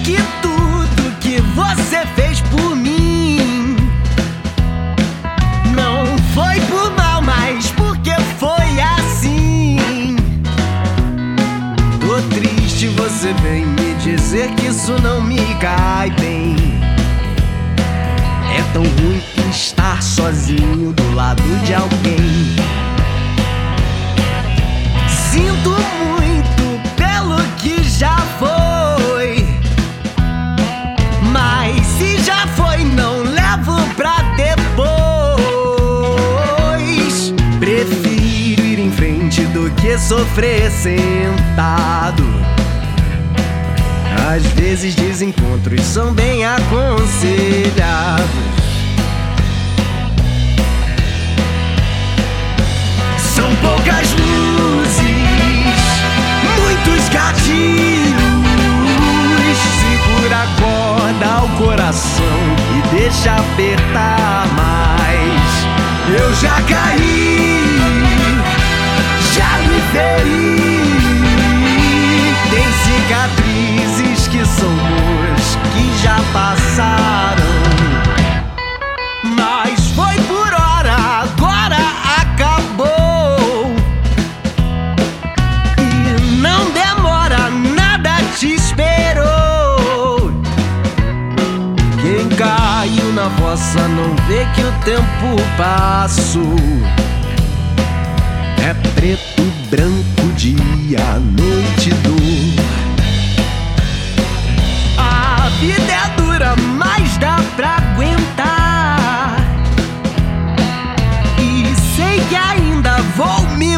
que tudo que você fez por mim não foi por mal, mas porque foi assim. Tô triste, você vem me dizer que isso não me cai bem. É tão ruim estar sozinho do lado de alguém. Sinto muito pelo que já foi, mas se já foi, não levo pra depois. Prefiro ir em frente do que sofrer sentado. Às vezes desencontros são bem aconselhados. São poucas luzes, muitos gatilhos. Segura a corda ao coração e deixa apertar mais. Eu já caí, já me feri. Tem cicatrizes que são boas, que já passaram. Mas foi por hora, agora acabou. E não demora, nada te esperou. Quem caiu na fossa não vê que o tempo passou. É preto, branco, dia, noite, dor. A vida é dura, mas dá pra aguentar. E sei que ainda vou me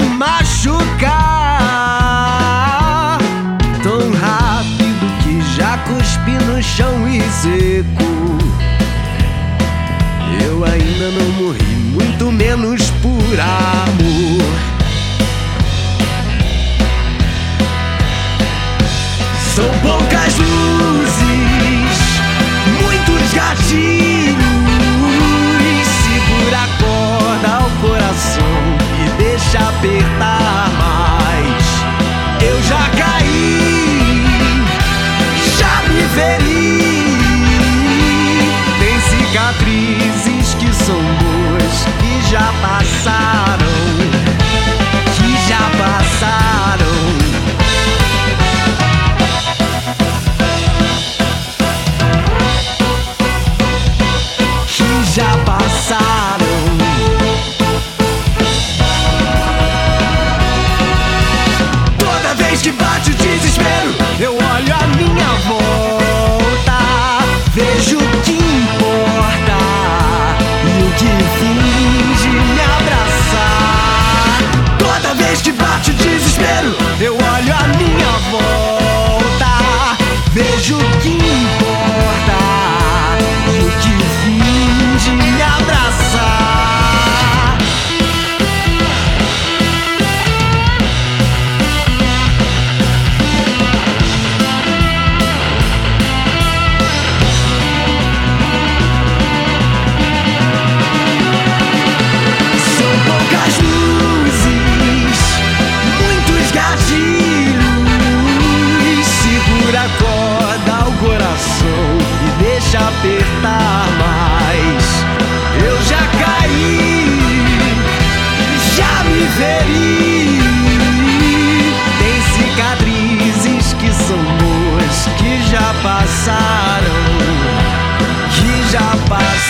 machucar. Tão rápido que já cuspi no chão e seco. Eu ainda não morri, muito menos por amor. São poucas luzes, muitos gatilhos. Segura a corda ao coração e deixa apertar mais. Eu já caí, já me feri. Tem cicatrizes que são boas, que já passaram, que já passaram. Já passaram. Toda vez que bate o desespero, eu olho a minha volta. Vejo o que importa e o que finge me abraçar. Toda vez que bate o desespero, eu olho a minha volta. Vejo o que importa e o que finge me abraçar. São poucas luzes, muitos gatilhos. Segura a corda ao coração e deixa apertar mais. Eu já caí, já me feri. Tem cicatrizes que são boas, que já passaram, que já passaram.